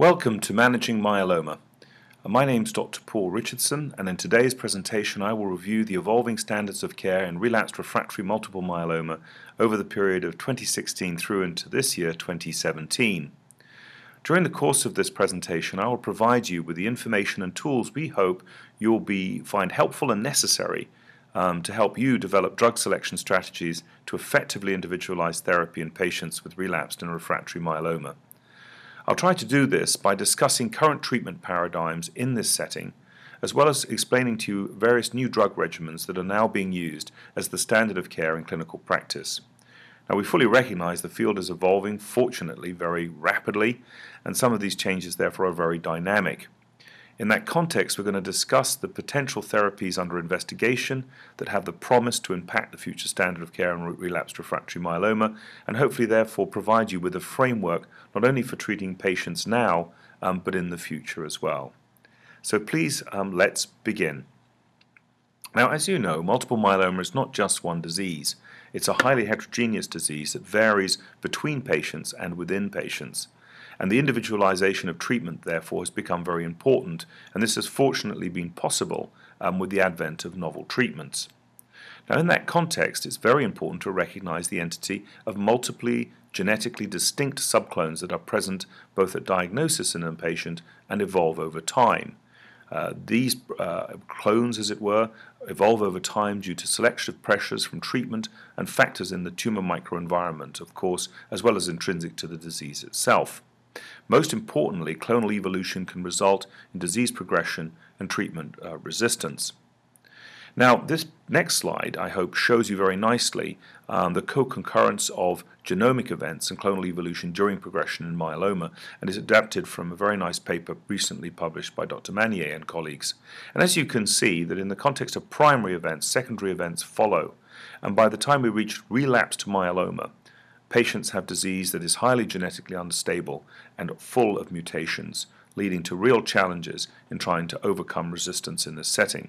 Welcome to Managing Myeloma. My name is Dr. Paul Richardson, and in today's presentation I will review the evolving standards of care in relapsed refractory multiple myeloma over the period of 2016 through into this year, 2017. During the course of this presentation I will provide you with the information and tools we hope you'll find helpful and necessary to help you develop drug selection strategies to effectively individualize therapy in patients with relapsed and refractory myeloma. I'll try to do this by discussing current treatment paradigms in this setting, as well as explaining to you various new drug regimens that are now being used as the standard of care in clinical practice. Now, we fully recognize the field is evolving, fortunately, very rapidly, and some of these changes, therefore, are very dynamic. In that context, we're going to discuss the potential therapies under investigation that have the promise to impact the future standard of care in relapsed refractory myeloma, and hopefully therefore provide you with a framework not only for treating patients now, but in the future as well. So please, let's begin. Now, as you know, multiple myeloma is not just one disease. It's a highly heterogeneous disease that varies between patients and within patients. And the individualization of treatment, therefore, has become very important, and this has fortunately been possible with the advent of novel treatments. Now, in that context, it's very important to recognize the entity of multiply genetically distinct subclones that are present both at diagnosis in a patient and evolve over time. These clones, as it were, evolve over time due to selective pressures from treatment and factors in the tumor microenvironment, of course, as well as intrinsic to the disease itself. Most importantly, clonal evolution can result in disease progression and treatment resistance. Now, this next slide, I hope, shows you very nicely the co-concurrence of genomic events and clonal evolution during progression in myeloma, and is adapted from a very nice paper recently published by Dr. Manier and colleagues. And as you can see, that in the context of primary events, secondary events follow, and by the time we reach relapsed myeloma, patients have disease that is highly genetically unstable and full of mutations, leading to real challenges in trying to overcome resistance in this setting.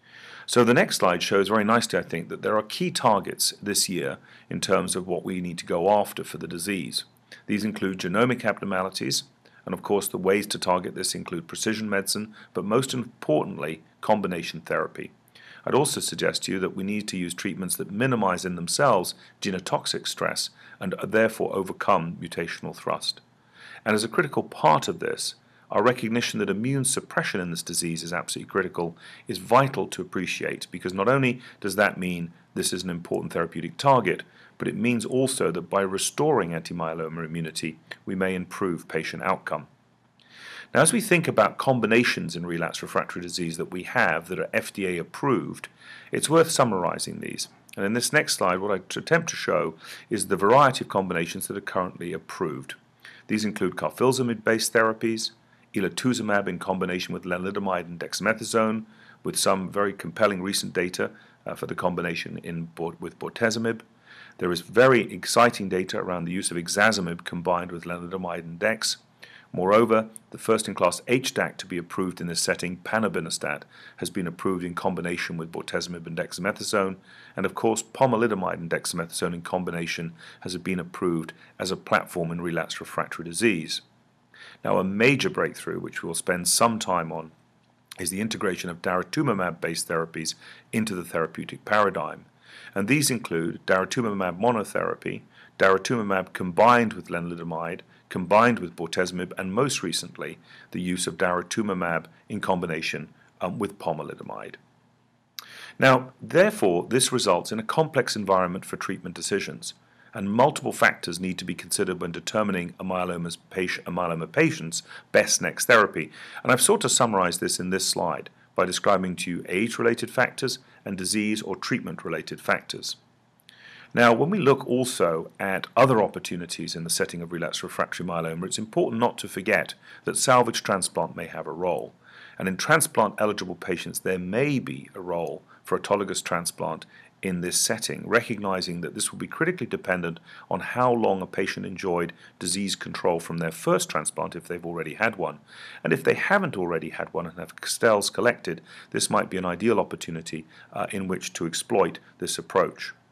So the next slide shows very nicely, I think, that there are key targets this year in terms of what we need to go after for the disease. These include genomic abnormalities, and of course the ways to target this include precision medicine, but most importantly, combination therapy. I'd also suggest to you that we need to use treatments that minimize in themselves genotoxic stress and therefore overcome mutational thrust. And as a critical part of this, our recognition that immune suppression in this disease is absolutely critical is vital to appreciate, because not only does that mean this is an important therapeutic target, but it means also that by restoring anti-myeloma immunity, we may improve patient outcome. Now, as we think about combinations in relapsed refractory disease that we have that are FDA approved, it's worth summarizing these. And in this next slide, what I attempt to show is the variety of combinations that are currently approved. These include carfilzomib-based therapies, elotuzumab in combination with lenalidomide and dexamethasone, with some very compelling recent data for the combination with bortezomib. There is very exciting data around the use of ixazomib combined with lenalidomide and dex. Moreover, the first-in-class HDAC to be approved in this setting, panobinostat, has been approved in combination with bortezomib and dexamethasone, and of course pomalidomide and dexamethasone in combination has been approved as a platform in relapsed refractory disease. Now, a major breakthrough, which we will spend some time on, is the integration of daratumumab-based therapies into the therapeutic paradigm. And these include daratumumab monotherapy, daratumumab combined with lenalidomide, combined with bortezomib, and most recently, the use of daratumumab in combination with pomalidomide. Now, therefore, this results in a complex environment for treatment decisions, and multiple factors need to be considered when determining a myeloma patient's best next therapy. And I've sought to summarize this in this slide by describing to you age-related factors and disease or treatment-related factors. Now, when we look also at other opportunities in the setting of relapsed refractory myeloma, it's important not to forget that salvage transplant may have a role. And in transplant-eligible patients, there may be a role for autologous transplant in this setting, recognizing that this will be critically dependent on how long a patient enjoyed disease control from their first transplant if they've already had one. And if they haven't already had one and have cells collected, this might be an ideal opportunity in which to exploit this approach.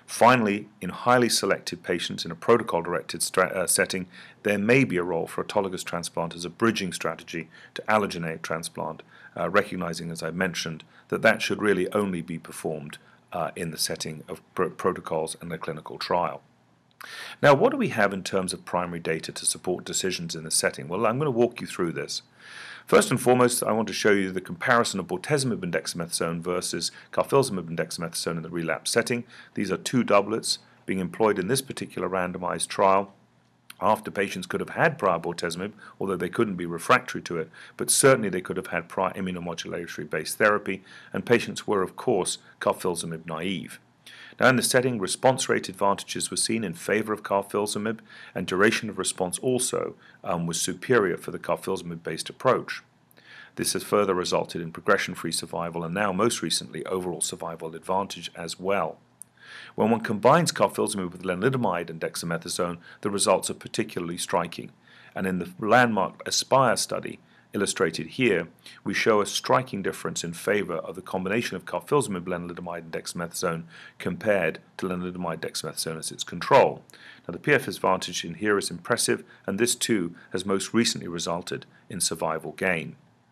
Finally, in highly selected patients in a protocol-directed setting, there may be a role for autologous transplant as a bridging strategy to allogeneic transplant, recognizing, as I mentioned, that that should really only be performed in the setting of protocols and the clinical trial. Now, what do we have in terms of primary data to support decisions in this setting? Well, I'm going to walk you through this. First and foremost, I want to show you the comparison of bortezomib and dexamethasone versus carfilzomib and dexamethasone in the relapse setting. These are two doublets being employed in this particular randomized trial after patients could have had prior bortezomib, although they couldn't be refractory to it, but certainly they could have had prior immunomodulatory-based therapy, and patients were, of course, carfilzomib naive. Now, in the setting, response rate advantages were seen in favor of carfilzomib, and duration of response also was superior for the carfilzomib-based approach. This has further resulted in progression-free survival and now, most recently, overall survival advantage as well. When one combines carfilzomib with lenalidomide and dexamethasone, the results are particularly striking. And in the landmark ASPIRE study, illustrated here, we show a striking difference in favor of the combination of carfilzomib, lenalidomide, and dexamethasone compared to lenalidomide dexamethasone as its control. Now, the PFS advantage in here is impressive, and this too has most recently resulted in survival gain.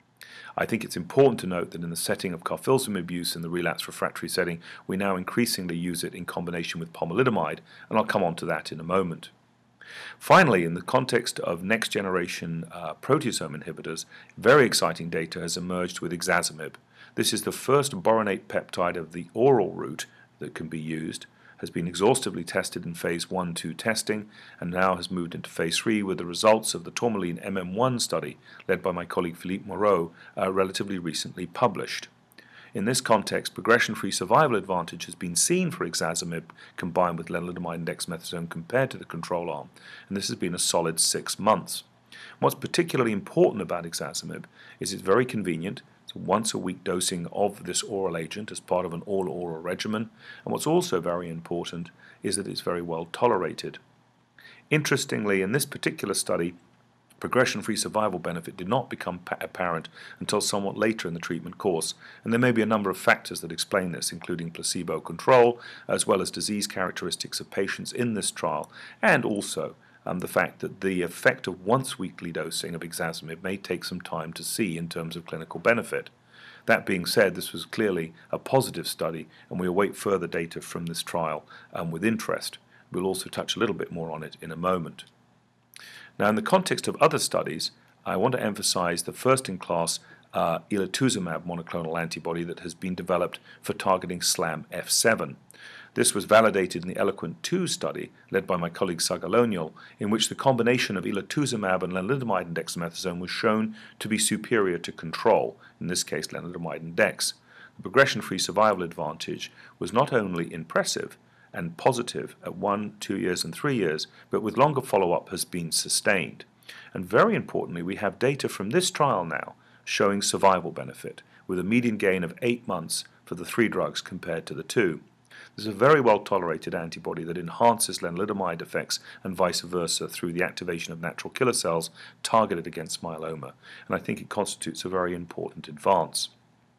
I think it's important to note that in the setting of carfilzomib use in the relapse refractory setting, we now increasingly use it in combination with pomalidomide, and I'll come on to that in a moment. Finally, in the context of next-generation proteasome inhibitors, very exciting data has emerged with ixazomib. This is the first boronate peptide of the oral route that can be used, has been exhaustively tested in phase 1-2 testing, and now has moved into phase 3 with the results of the Tourmaline MM1 study led by my colleague Philippe Moreau relatively recently published. In this context, progression-free survival advantage has been seen for ixazomib combined with lenalidomide and dexamethasone compared to the control arm, and this has been a solid 6 months. What's particularly important about ixazomib is it's very convenient. It's a once-a-week dosing of this oral agent as part of an all-oral regimen, and what's also very important is that it's very well tolerated. Interestingly, in this particular study, progression-free survival benefit did not become apparent until somewhat later in the treatment course, and there may be a number of factors that explain this, including placebo control, as well as disease characteristics of patients in this trial, and also the fact that the effect of once-weekly dosing of ixazomib may take some time to see in terms of clinical benefit. That being said, this was clearly a positive study, and we await further data from this trial with interest. We'll also touch a little bit more on it in a moment. Now, in the context of other studies, I want to emphasize the first-in-class elotuzumab monoclonal antibody that has been developed for targeting SLAMF7. This was validated in the ELOQUENT-2 study led by my colleague Sagaloniol, in which the combination of elotuzumab and lenalidomide and dexamethasone was shown to be superior to control, in this case lenalidomide and dex. The progression-free survival advantage was not only impressive and positive at 1, 2 years, and 3 years, but with longer follow-up has been sustained. And very importantly, we have data from this trial now showing survival benefit, with a median gain of 8 months for the 3 drugs compared to the 2. This is a very well-tolerated antibody that enhances lenalidomide effects and vice versa through the activation of natural killer cells targeted against myeloma, and I think it constitutes a very important advance.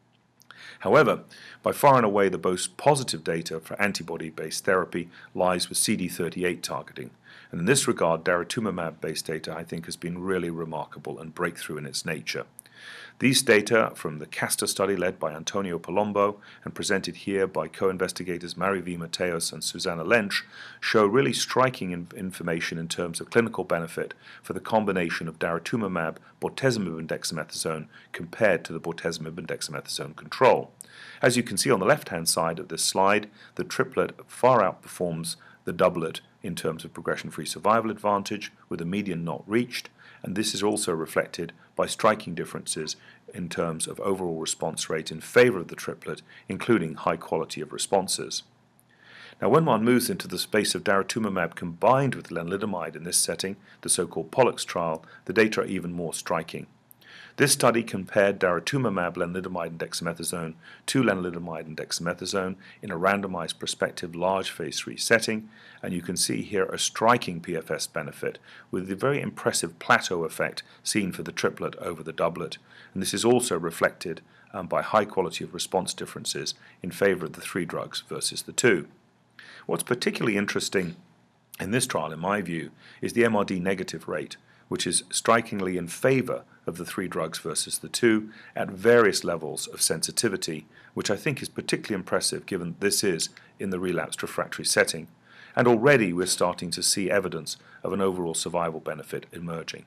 However, by far and away the most positive data for antibody-based therapy lies with CD38 targeting, and in this regard daratumumab-based data I think has been really remarkable and breakthrough in its nature. These data from the CASTOR study led by Antonio Palombo and presented here by co-investigators Mary V. Mateos and Susanna Lensch show really striking information in terms of clinical benefit for the combination of daratumumab, bortezomib, and dexamethasone compared to the bortezomib and dexamethasone control. As you can see on the left-hand side of this slide, the triplet far outperforms the doublet in terms of progression-free survival advantage, with a median not reached, and this is also reflected by striking differences in terms of overall response rate in favor of the triplet, including high quality of responses. Now, when one moves into the space of daratumumab combined with lenalidomide in this setting, the so-called POLLUX trial, the data are even more striking. This study compared daratumumab, lenalidomide, and dexamethasone to lenalidomide and dexamethasone in a randomized prospective large phase 3 setting, and you can see here a striking PFS benefit with the very impressive plateau effect seen for the triplet over the doublet, and this is also reflected by high quality of response differences in favor of the 3 drugs versus the 2. What's particularly interesting in this trial, in my view, is the MRD negative rate, which is strikingly in favor of the 3 drugs versus the 2 at various levels of sensitivity, which I think is particularly impressive given this is in the relapsed refractory setting. And already we're starting to see evidence of an overall survival benefit emerging.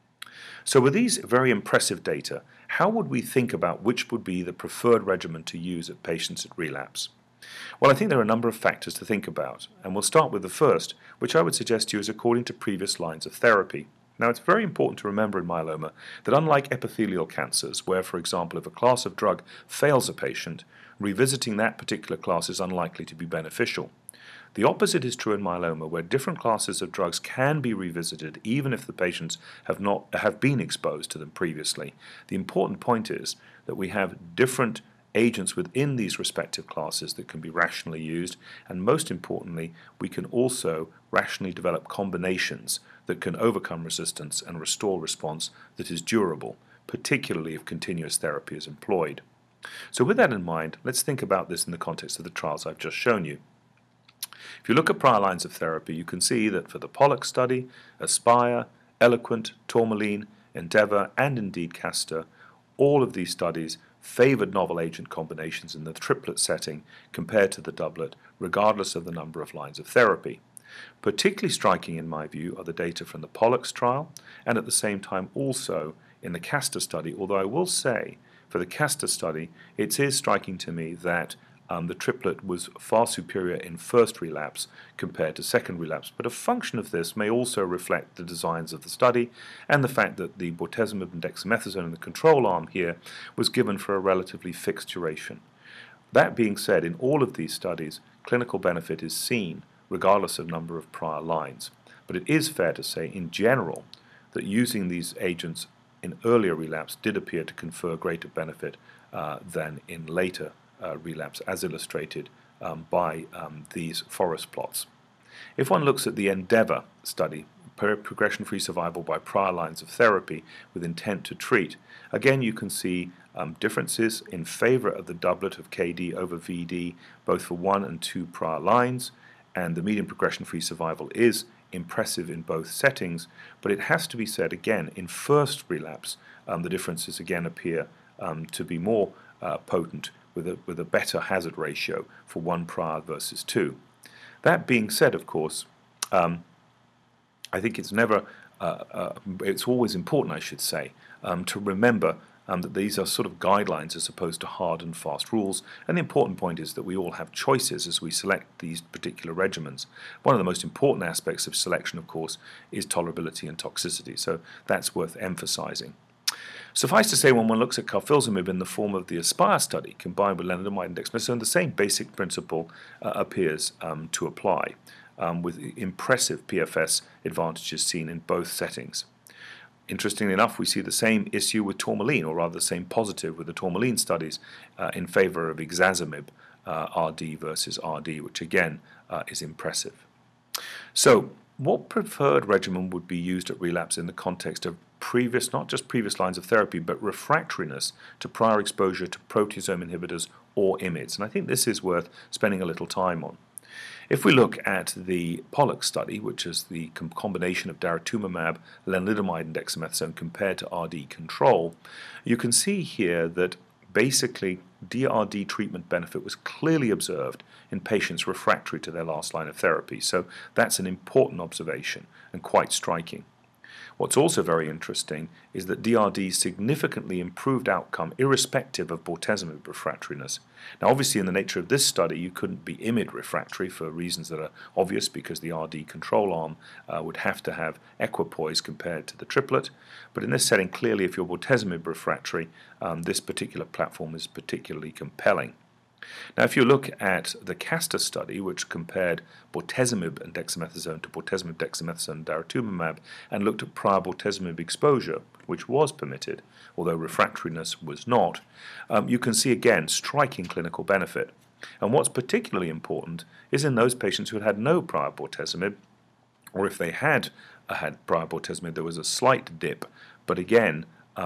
So with these very impressive data, how would we think about which would be the preferred regimen to use at patients at relapse? Well, I think there are a number of factors to think about, and we'll start with the first, which I would suggest to you is according to previous lines of therapy. Now, it's very important to remember in myeloma that unlike epithelial cancers, where, for example, if a class of drug fails a patient, revisiting that particular class is unlikely to be beneficial. The opposite is true in myeloma, where different classes of drugs can be revisited even if the patients have been exposed to them previously. The important point is that we have different agents within these respective classes that can be rationally used, and most importantly, we can also rationally develop combinations that can overcome resistance and restore response that is durable, particularly if continuous therapy is employed. So with that in mind, let's think about this in the context of the trials I've just shown you. If you look at prior lines of therapy, you can see that for the Pollux study, Aspire, Eloquent, Tourmaline, Endeavour, and indeed Castor, all of these studies favored novel agent combinations in the triplet setting compared to the doublet, regardless of the number of lines of therapy. Particularly striking, in my view, are the data from the Pollux trial, and at the same time also in the Castor study, although I will say, for the Castor study, it is striking to me that the triplet was far superior in first relapse compared to second relapse, but a function of this may also reflect the designs of the study and the fact that the bortezomib and dexamethasone in the control arm here was given for a relatively fixed duration. That being said, in all of these studies, clinical benefit is seen regardless of number of prior lines, but it is fair to say in general that using these agents in earlier relapse did appear to confer greater benefit than in later relapse, as illustrated by these forest plots. If one looks at the Endeavour study, progression-free survival by prior lines of therapy with intent to treat, again you can see differences in favor of the doublet of KD over VD, both for 1 and 2 prior lines, and the median progression-free survival is impressive in both settings, but it has to be said again, in first relapse, the differences again appear to be more potent with a better hazard ratio for 1 prior versus 2. That being said, of course, I think it's always important, I should say, to remember that these are sort of guidelines as opposed to hard and fast rules, and the important point is that we all have choices as we select these particular regimens. One of the most important aspects of selection, of course, is tolerability and toxicity, so that's worth emphasizing. Suffice to say, when one looks at carfilzomib in the form of the Aspire study combined with lenalidomide and dexamethasone, the same basic principle appears to apply, with impressive PFS advantages seen in both settings. Interestingly enough, we see the same issue with Tourmaline, or rather the same positive with the Tourmaline studies in favor of ixazomib RD versus RD, which again is impressive. So, what preferred regimen would be used at relapse in the context of previous, not just previous lines of therapy, but refractoriness to prior exposure to proteasome inhibitors or IMiDs? And I think this is worth spending a little time on. If we look at the Pollux study, which is the combination of daratumumab, lenalidomide, and dexamethasone compared to RD control, you can see here that basically DRD treatment benefit was clearly observed in patients refractory to their last line of therapy. So that's an important observation and quite striking. What's also very interesting is that DRD significantly improved outcome irrespective of bortezomib refractoriness. Now obviously in the nature of this study you couldn't be IMiD refractory for reasons that are obvious, because the RD control arm would have to have equipoise compared to the triplet, but in this setting clearly if you're bortezomib refractory, this particular platform is particularly compelling. Now, if you look at the Castor study, which compared bortezomib and dexamethasone to bortezomib, dexamethasone, and daratumumab, and looked at prior bortezomib exposure, which was permitted, although refractoriness was not, you can see again striking clinical benefit. And what's particularly important is in those patients who had no prior bortezomib, or if they had prior bortezomib, there was a slight dip, but again,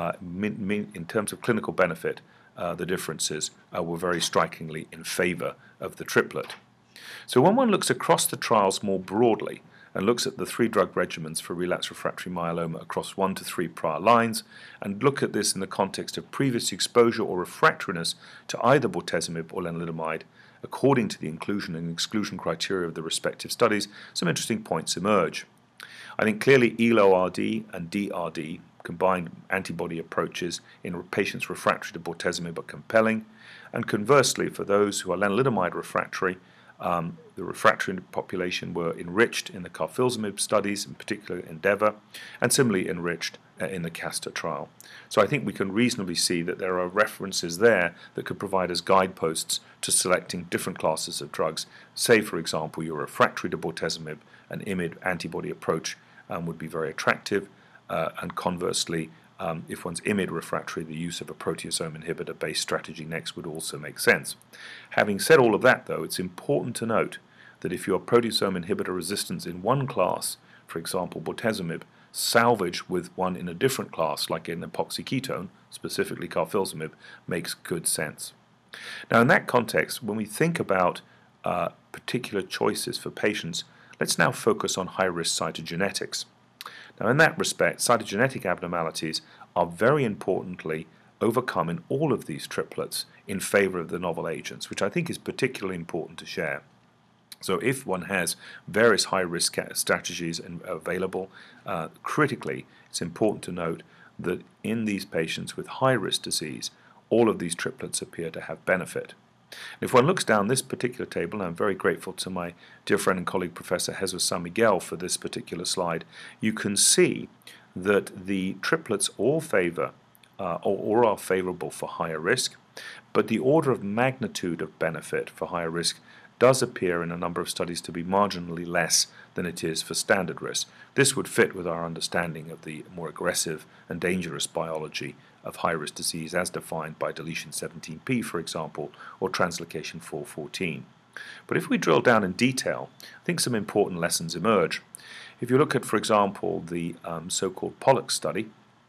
in terms of clinical benefit, the differences were very strikingly in favor of the triplet. So when one looks across the trials more broadly and looks at the 3-drug regimens for relapsed refractory myeloma across 1 to 3 prior lines, and look at this in the context of previous exposure or refractoriness to either bortezomib or lenalidomide, according to the inclusion and exclusion criteria of the respective studies, some interesting points emerge. I think clearly ELO-RD and DRD, combined antibody approaches in patients refractory to bortezomib, are compelling, and conversely, for those who are lenalidomide refractory, the refractory population were enriched in the carfilzomib studies, in particular ENDEAVOR, and similarly enriched in the CASTOR trial. So I think we can reasonably see that there are references there that could provide us guideposts to selecting different classes of drugs. Say, for example, you're refractory to bortezomib, an IMiD antibody approach would be very attractive, and conversely, if one's IMiD refractory, the use of a proteasome inhibitor-based strategy next would also make sense. Having said all of that, though, it's important to note that if your proteasome inhibitor resistance in one class, for example bortezomib, salvage with one in a different class, like an epoxy ketone, specifically carfilzomib, makes good sense. Now, in that context, when we think about particular choices for patients, let's now focus on high-risk cytogenetics. Now, in that respect, cytogenetic abnormalities are very importantly overcome in all of these triplets in favor of the novel agents, which I think is particularly important to share. So if one has various high-risk strategies available, critically, it's important to note that in these patients with high-risk disease, all of these triplets appear to have benefit. And if one looks down this particular table, and I'm very grateful to my dear friend and colleague Professor Jesus San Miguel for this particular slide, you can see that the triplets all favor or are favorable for higher risk, but the order of magnitude of benefit for higher risk does appear in a number of studies to be marginally less than it is for standard risk. This would fit with our understanding of the more aggressive and dangerous biology of high-risk disease as defined by deletion 17p, for example, or translocation 414. But if we drill down in detail, I think some important lessons emerge. If you look at, for example, the so-called Pollux study,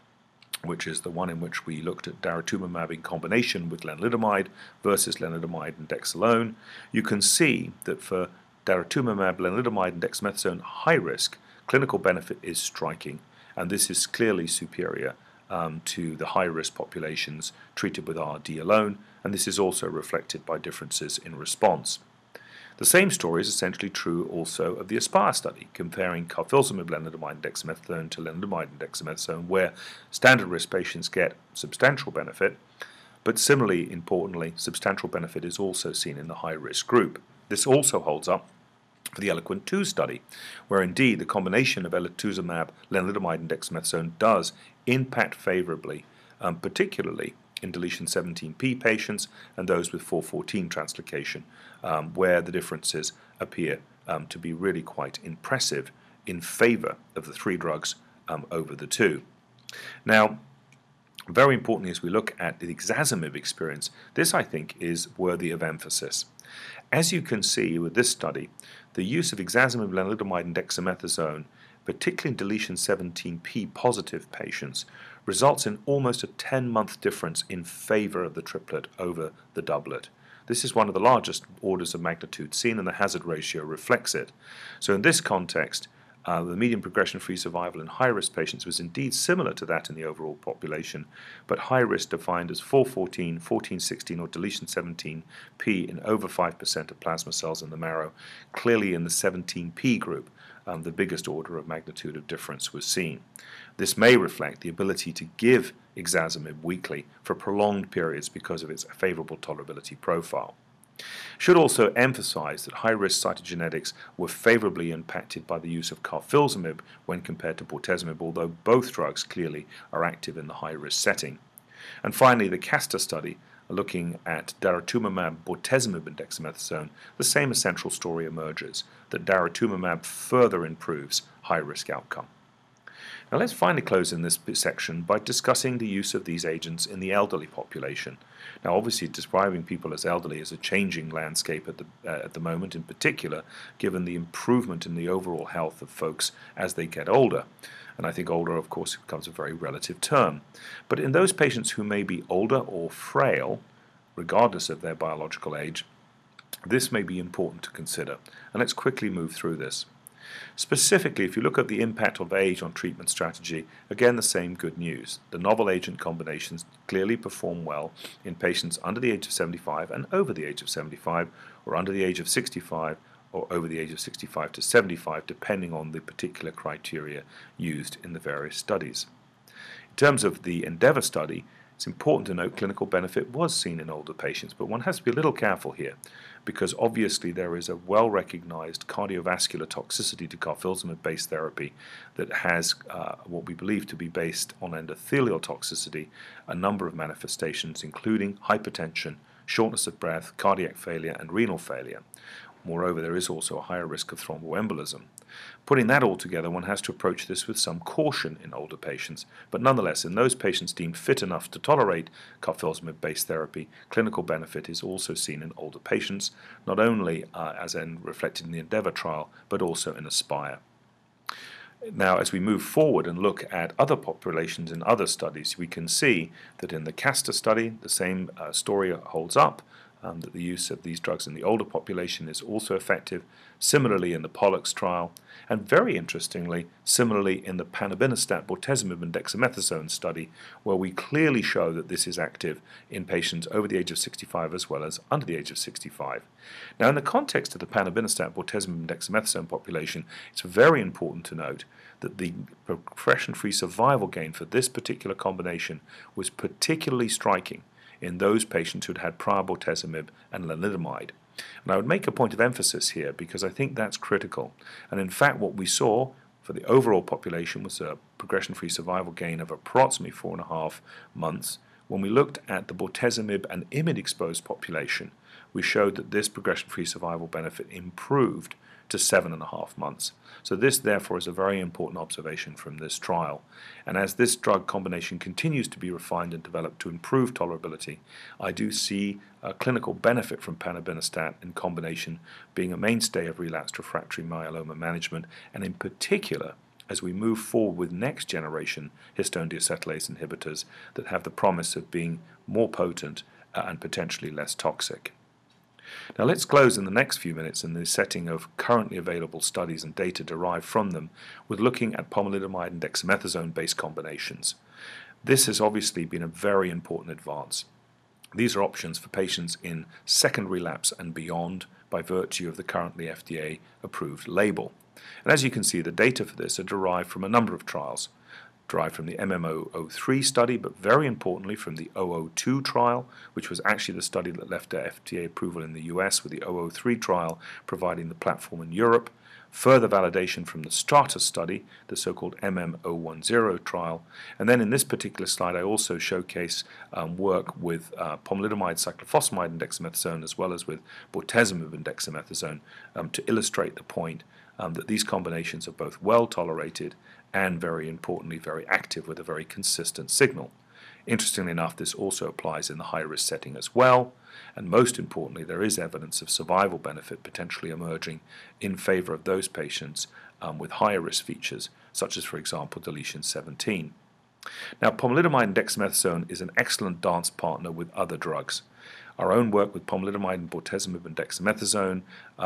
which is the one in which we looked at daratumumab in combination with lenalidomide versus lenalidomide and dex alone, you can see that for daratumumab, lenalidomide, and dexamethasone high risk, clinical benefit is striking, and this is clearly superior to the high-risk populations treated with RD alone, and this is also reflected by differences in response. The same story is essentially true also of the ASPIRE study, comparing carfilzomib, lenalidomide, and dexamethasone to lenalidomide and dexamethasone, where standard risk patients get substantial benefit, but similarly, importantly, substantial benefit is also seen in the high-risk group. This also holds up for the ELOQUENT 2 study, where indeed the combination of elotuzumab, lenalidomide, and dexamethasone does impact favorably, particularly in deletion 17p patients and those with 414 translocation, where the differences appear to be really quite impressive in favor of the 3 drugs over the 2. Now, very importantly, as we look at the ixazomib experience, this I think is worthy of emphasis. As you can see with this study, the use of ixazomib, lenalidomide, and dexamethasone, particularly in deletion 17p positive patients, results in almost a 10-month difference in favor of the triplet over the doublet. This is one of the largest orders of magnitude seen, and the hazard ratio reflects it. So in this context, the median progression-free survival in high-risk patients was indeed similar to that in the overall population, but high-risk defined as 414, 1416, or deletion 17p in over 5% of plasma cells in the marrow. Clearly in the 17p group, the biggest order of magnitude of difference was seen. This may reflect the ability to give ixazomib weekly for prolonged periods because of its favorable tolerability profile. Should also emphasize that high-risk cytogenetics were favorably impacted by the use of carfilzomib when compared to bortezomib, although both drugs clearly are active in the high-risk setting. And finally, the CASTOR study, looking at daratumumab, bortezomib, and dexamethasone, the same essential story emerges, that daratumumab further improves high-risk outcome. Now let's finally close in this section by discussing the use of these agents in the elderly population. Now obviously describing people as elderly is a changing landscape at the moment, in particular given the improvement in the overall health of folks as they get older. And I think older, of course, becomes a very relative term. But in those patients who may be older or frail, regardless of their biological age, This may be important to consider, and let's quickly move through this. Specifically, if you look at the impact of age on treatment strategy, again the same good news. The novel agent combinations clearly perform well in patients under the age of 75 and over the age of 75, or under the age of 65, or over the age of 65 to 75, depending on the particular criteria used in the various studies. In terms of the Endeavour study, it's important to note clinical benefit was seen in older patients, but one has to be a little careful here, because obviously there is a well-recognized cardiovascular toxicity to carfilzomib-based therapy that has what we believe to be based on endothelial toxicity, a number of manifestations including hypertension, shortness of breath, cardiac failure, and renal failure. Moreover, there is also a higher risk of thromboembolism. Putting that all together, one has to approach this with some caution in older patients, but nonetheless, in those patients deemed fit enough to tolerate carfilzomib-based therapy, clinical benefit is also seen in older patients, not only as reflected in the Endeavour trial, but also in Aspire. Now, as we move forward and look at other populations in other studies, we can see that in the CASTOR study, the same story holds up, that the use of these drugs in the older population is also effective, similarly in the POLLUX trial, and very interestingly, similarly in the panobinostat, bortezomib, and dexamethasone study, where we clearly show that this is active in patients over the age of 65 as well as under the age of 65. Now, in the context of the panobinostat, bortezomib, and dexamethasone population, it's very important to note that the progression-free survival gain for this particular combination was particularly striking in those patients who'd had prior bortezomib and lenalidomide. And I would make a point of emphasis here because I think that's critical. And in fact, what we saw for the overall population was a progression-free survival gain of approximately 4.5 months. When we looked at the bortezomib and IMiD-exposed population, we showed that this progression-free survival benefit improved to 7.5 months. So this, therefore, is a very important observation from this trial. And as this drug combination continues to be refined and developed to improve tolerability, I do see a clinical benefit from panobinostat in combination being a mainstay of relapsed refractory myeloma management, and in particular, as we move forward with next-generation histone deacetylase inhibitors that have the promise of being more potent and potentially less toxic. Now let's close in the next few minutes in the setting of currently available studies and data derived from them with looking at pomalidomide and dexamethasone-based combinations. This has obviously been a very important advance. These are options for patients in second relapse and beyond by virtue of the currently FDA-approved label. And as you can see, the data for this are derived from a number of trials. Derived from the MM003 study, but very importantly from the 002 trial, which was actually the study that left FDA approval in the US, with the 003 trial providing the platform in Europe. Further validation from the STRATA study, the so-called MM010 trial. And then in this particular slide, I also showcase work with pomalidomide, cyclophosphamide, and dexamethasone, as well as with bortezomib and dexamethasone, to illustrate the point that these combinations are both well tolerated and, very importantly, very active with a very consistent signal. Interestingly enough, this also applies in the high-risk setting as well, and most importantly, there is evidence of survival benefit potentially emerging in favor of those patients with higher risk features, such as, for example, deletion 17. Now, pomalidomide and dexamethasone is an excellent dance partner with other drugs. Our own work with pomalidomide and bortezomib and dexamethasone,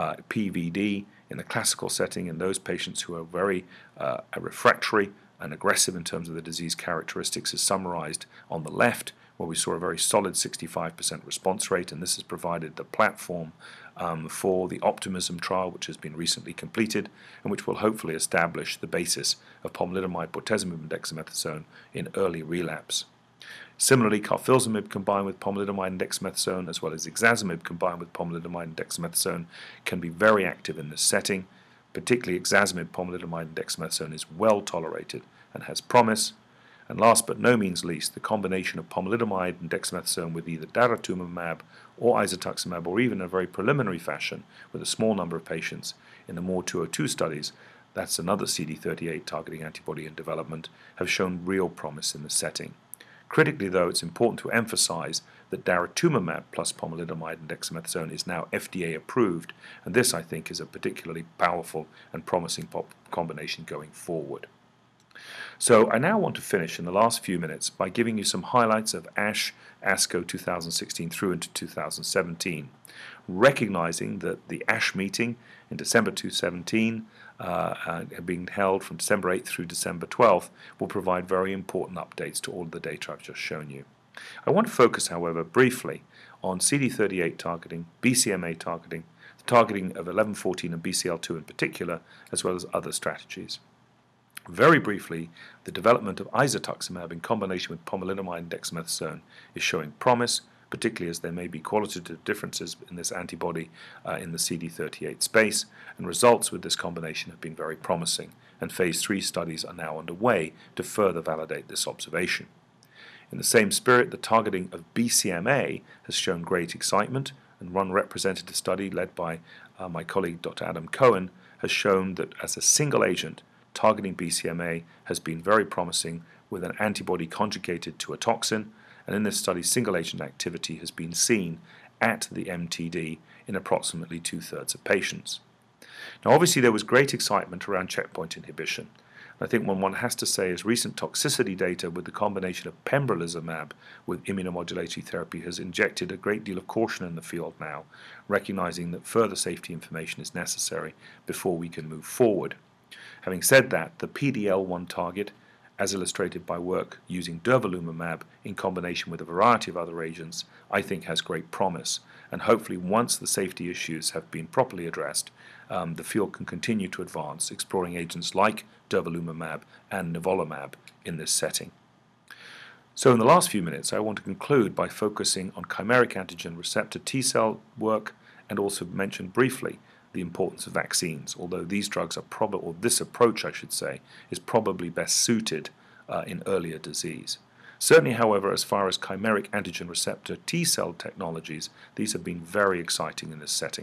PVD, in the classical setting in those patients who are very refractory and aggressive in terms of the disease characteristics is summarized on the left, where we saw a very solid 65% response rate, and this has provided the platform for the Optimism trial, which has been recently completed, and which will hopefully establish the basis of pomalidomide, bortezomib, and dexamethasone in early relapse. Similarly, carfilzomib combined with pomalidomide and dexamethasone, as well as ixazomib combined with pomalidomide and dexamethasone, can be very active in this setting. Particularly ixazomib, pomalidomide, and dexamethasone is well tolerated and has promise. And last but no means least, the combination of pomalidomide and dexamethasone with either daratumumab or isatuximab, or even in a very preliminary fashion with a small number of patients in the MOR 202 studies, that's another CD38 targeting antibody in development, have shown real promise in this setting. Critically, though, it's important to emphasize that daratumumab plus pomalidomide and dexamethasone is now FDA approved, and this, I think, is a particularly powerful and promising combination going forward. So I now want to finish in the last few minutes by giving you some highlights of ASH ASCO 2016 through into 2017, recognizing that the ASH meeting in December 2017 being held from December 8th through December 12th will provide very important updates to all of the data I've just shown you. I want to focus, however, briefly on CD38 targeting, BCMA targeting, the targeting of 1114 and BCL2 in particular, as well as other strategies. Very briefly, the development of isatuximab in combination with pomalidomide and dexamethasone is showing promise, particularly as there may be qualitative differences in this antibody in the CD38 space, and results with this combination have been very promising, and phase 3 studies are now underway to further validate this observation. In the same spirit, the targeting of BCMA has shown great excitement, and one representative study led by my colleague Dr. Adam Cohen has shown that as a single agent, targeting BCMA has been very promising with an antibody conjugated to a toxin, and in this study single-agent activity has been seen at the MTD in approximately 2/3 of patients. Now obviously there was great excitement around checkpoint inhibition. I think what one has to say is recent toxicity data with the combination of pembrolizumab with immunomodulatory therapy has injected a great deal of caution in the field now, recognizing that further safety information is necessary before we can move forward. Having said that, the PD-L1 target, as illustrated by work using durvalumab in combination with a variety of other agents, I think has great promise. And hopefully once the safety issues have been properly addressed, the field can continue to advance, exploring agents like durvalumab and nivolumab in this setting. So in the last few minutes, I want to conclude by focusing on chimeric antigen receptor T-cell work and also mention briefly the importance of vaccines, although these drugs are probably, or this approach I should say, is probably best suited in earlier disease. Certainly, however, as far as chimeric antigen receptor T-cell technologies, these have been very exciting in this setting.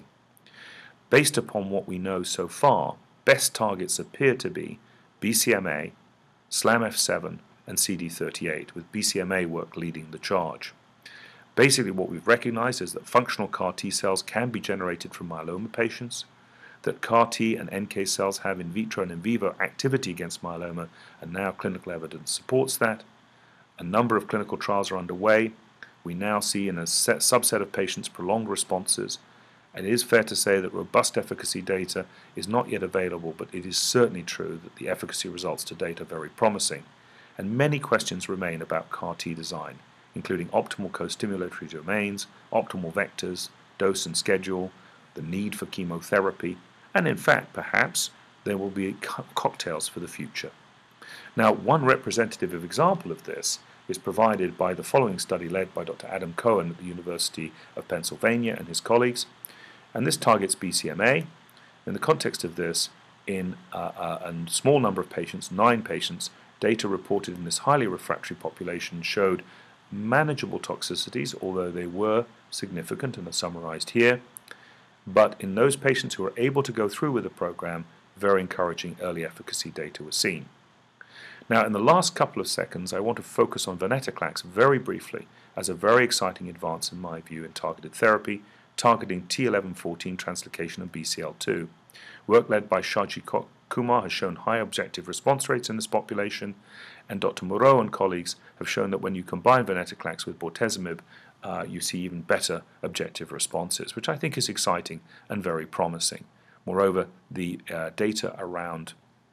Based upon what we know so far, best targets appear to be BCMA, SLAMF7, and CD38, with BCMA work leading the charge. Basically what we've recognized is that functional CAR T cells can be generated from myeloma patients, that CAR T and NK cells have in vitro and in vivo activity against myeloma, and now clinical evidence supports that. A number of clinical trials are underway. We now see in a subset of patients prolonged responses. It is fair to say that robust efficacy data is not yet available, but it is certainly true that the efficacy results to date are very promising. And many questions remain about CAR T design, including optimal co-stimulatory domains, optimal vectors, dose and schedule, the need for chemotherapy, and in fact, perhaps, there will be cocktails for the future. Now, one representative example of this is provided by the following study led by Dr. Adam Cohen at the University of Pennsylvania and his colleagues, and this targets BCMA. In the context of this, in a small number of patients, 9 patients, data reported in this highly refractory population showed manageable toxicities, although they were significant and are summarized here. But in those patients who were able to go through with the program, very encouraging early efficacy data was seen. Now, in the last couple of seconds, I want to focus on venetoclax very briefly as a very exciting advance in my view in targeted therapy, targeting T1114 translocation and BCL2. Work led by Shaji Kumar has shown high objective response rates in this population, and Dr. Moreau and colleagues have shown that when you combine venetoclax with bortezomib, you see even better objective responses, which I think is exciting and very promising. Moreover, the data around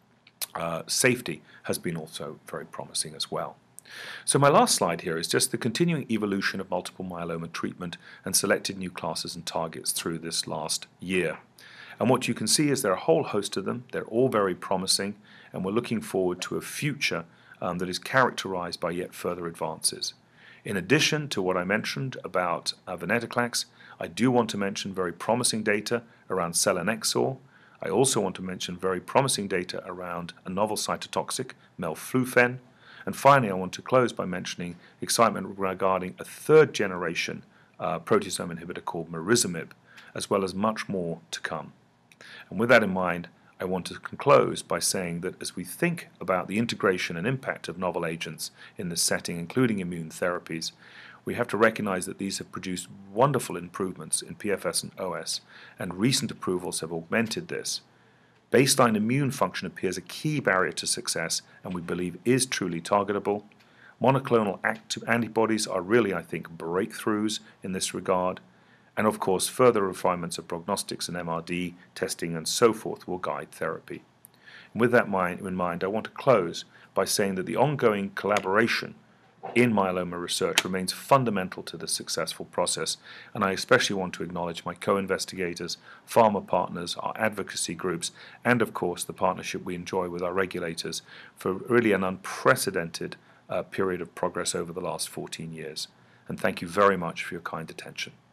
safety has been also very promising as well. So my last slide here is just the continuing evolution of multiple myeloma treatment and selected new classes and targets through this last year. And what you can see is there are a whole host of them. They're all very promising, and we're looking forward to a future that is characterized by yet further advances. In addition to what I mentioned about venetoclax, I do want to mention very promising data around selinexor. I also want to mention very promising data around a novel cytotoxic, melflufen. And finally, I want to close by mentioning excitement regarding a third generation proteasome inhibitor called marizumab, as well as much more to come. And with that in mind, I want to close by saying that as we think about the integration and impact of novel agents in this setting, including immune therapies, we have to recognize that these have produced wonderful improvements in PFS and OS, and recent approvals have augmented this. Baseline immune function appears a key barrier to success and we believe is truly targetable. Monoclonal antibodies are really, I think, breakthroughs in this regard. And of course, further refinements of prognostics and MRD testing and so forth will guide therapy. And with that in mind, I want to close by saying that the ongoing collaboration in myeloma research remains fundamental to the successful process, and I especially want to acknowledge my co-investigators, pharma partners, our advocacy groups, and of course the partnership we enjoy with our regulators for really an unprecedented period of progress over the last 14 years. And thank you very much for your kind attention.